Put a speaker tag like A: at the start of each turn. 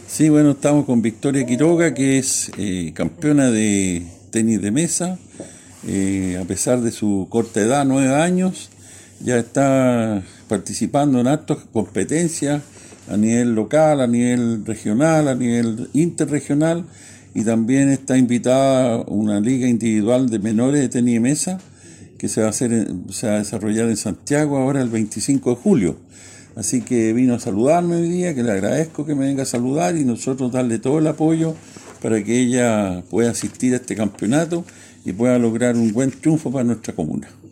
A: Sí, bueno, estamos con Victoria Quiroga, que es campeona de tenis de mesa. A pesar de su corta edad, 9 años, ya está participando en hartas competencias a nivel local, a nivel regional, a nivel interregional, y también está invitada a una liga individual de menores de tenis de mesa que se va a desarrollar en Santiago ahora el 25 de julio. Así que vino a saludarme hoy día, que le agradezco que me venga a saludar y nosotros darle todo el apoyo para que ella pueda asistir a este campeonato y pueda lograr un buen triunfo para nuestra comuna.